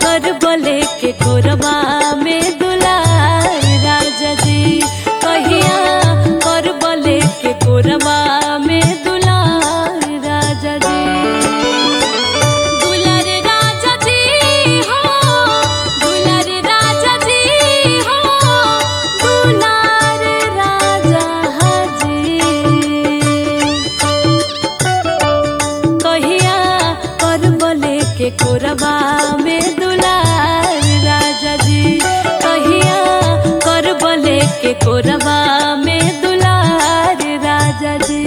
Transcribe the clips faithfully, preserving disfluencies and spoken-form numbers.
कर बोले के कोरबा में दुलार राजा जी कहिया कर बोले के कोरबा में दुलार राजा जी दुलार राजा जी हो दुलार राजा जी हो दुलार राजा हाजी कहिया कर बोले के कोरबा में दुलार राजा जी कहिया कर बोले के कोरबा में दुलार राजा जी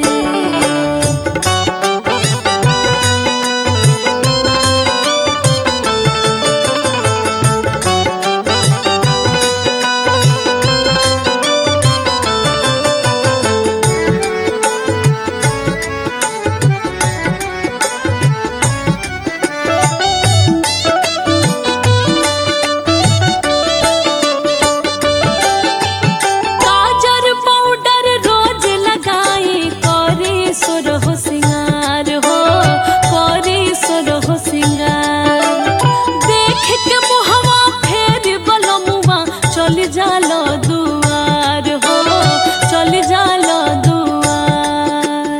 जालो दुआर हो चल जालो दुआर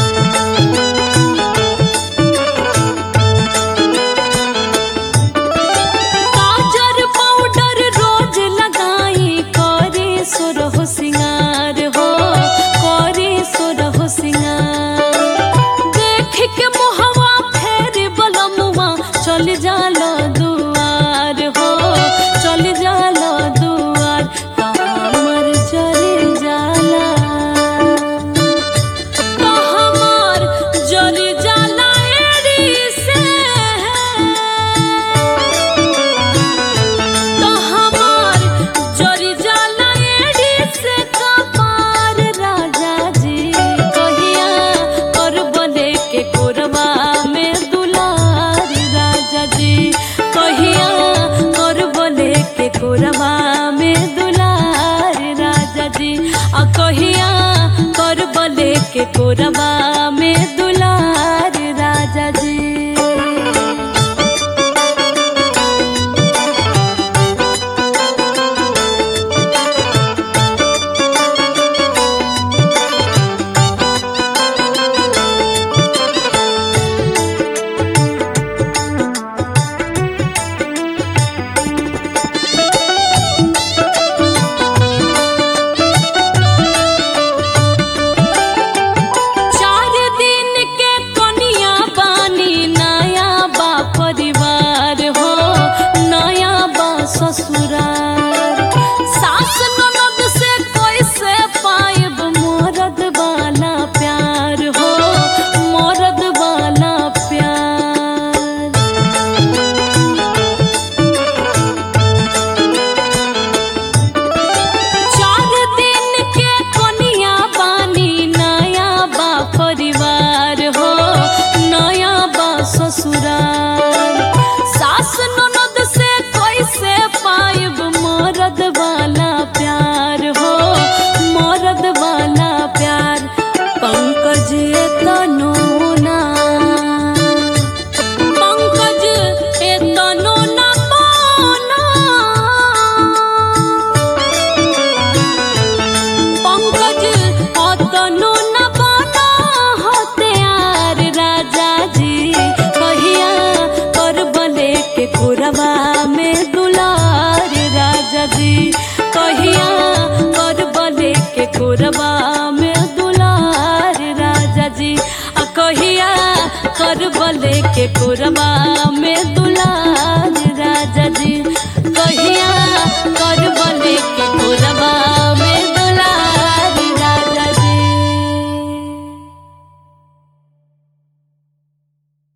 काजर पाउडर रोज लगाई करे सुरह सिंगार हो करे सुरह सिंगार देख के मुहवा फेर बलमुआ चल जालो दुआर हो चल जालो कोरबा में दुलार राजा जी आ कहिया कर बोले के कोरबा में दुलार राजा जी ससुरार सास ननद से कैसे पाएब मरद वाला प्यार हो मरद वाला प्यार चार दिन के कनिया बानी नया बा परिवार हो नया बा ससुरार सास ननद से कैसे पाएब मरद वाला प्यार हो मरद वाला प्यार पंकज तनो ना पंकज तनो ना पाना पंकज तनो ना पाना होते यार राजा जी कहिया कर बोले के कोरबा में दुलार राजा जी कहिया कर बोले के कोरबा में दुलार राजा जी आ कहिया कर बोले के कोरबा में दुलार